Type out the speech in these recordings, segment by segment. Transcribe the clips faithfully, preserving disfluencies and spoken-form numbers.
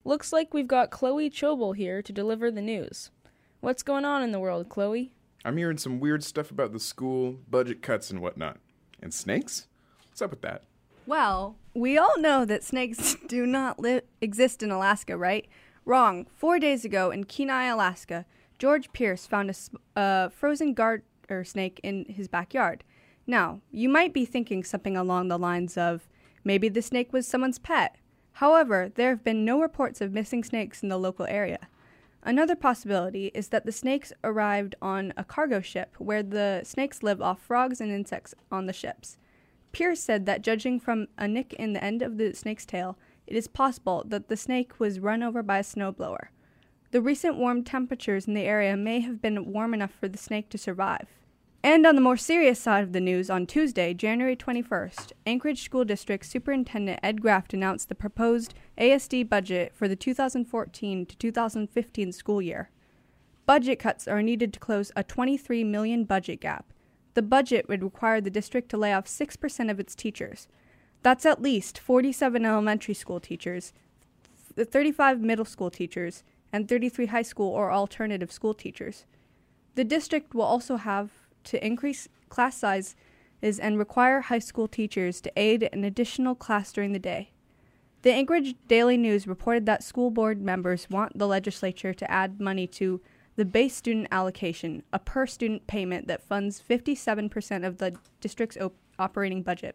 Looks like we've got Chloe Chobel here to deliver the news. What's going on in the world, Chloe? I'm hearing some weird stuff about the school, budget cuts and whatnot. And snakes? What's up with that? Well, we all know that snakes do not li- exist in Alaska, right? Wrong. Four days ago in Kenai, Alaska, George Pierce found a sp- uh, frozen garter snake in his backyard. Now, you might be thinking something along the lines of, maybe the snake was someone's pet. However, there have been no reports of missing snakes in the local area. Another possibility is that the snakes arrived on a cargo ship where the snakes live off frogs and insects on the ships. Pierce said that judging from a nick in the end of the snake's tail, it is possible that the snake was run over by a snowblower. The recent warm temperatures in the area may have been warm enough for the snake to survive. And on the more serious side of the news, on Tuesday, January twenty-first, Anchorage School District Superintendent Ed Graft announced the proposed A S D budget for the two thousand fourteen to two thousand fifteen school year. Budget cuts are needed to close a twenty-three million dollars budget gap. The budget would require the district to lay off six percent of its teachers. That's at least forty-seven elementary school teachers, thirty-five middle school teachers, and thirty-three high school or alternative school teachers. The district will also have to increase class sizes and require high school teachers to aid an additional class during the day. The Anchorage Daily News reported that school board members want the legislature to add money to the base student allocation, a per-student payment that funds fifty-seven percent of the district's op- operating budget.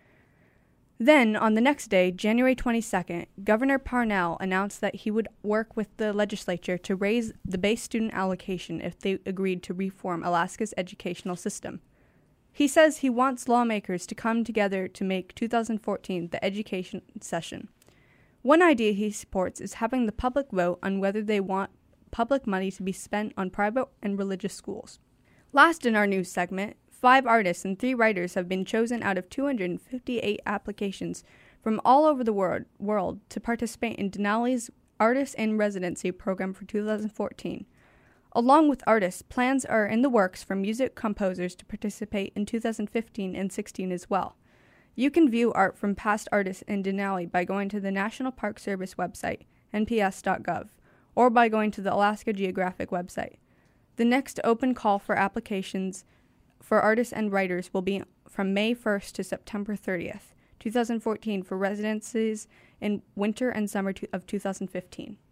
Then, on the next day, January twenty-second, Governor Parnell announced that he would work with the legislature to raise the base student allocation if they agreed to reform Alaska's educational system. He says he wants lawmakers to come together to make two thousand fourteen the education session. One idea he supports is having the public vote on whether they want public money to be spent on private and religious schools. Last in our news segment, five artists and three writers have been chosen out of two hundred fifty-eight applications from all over the world, world to participate in Denali's Artist in Residency program for two thousand fourteen. Along with artists, plans are in the works for music composers to participate in two thousand fifteen and sixteen as well. You can view art from past artists in Denali by going to the National Park Service website, N P S dot gov, or by going to the Alaska Geographic website. The next open call for applications for artists and writers will be from May first to September thirtieth, twenty fourteen for residencies in winter and summer of two thousand fifteen.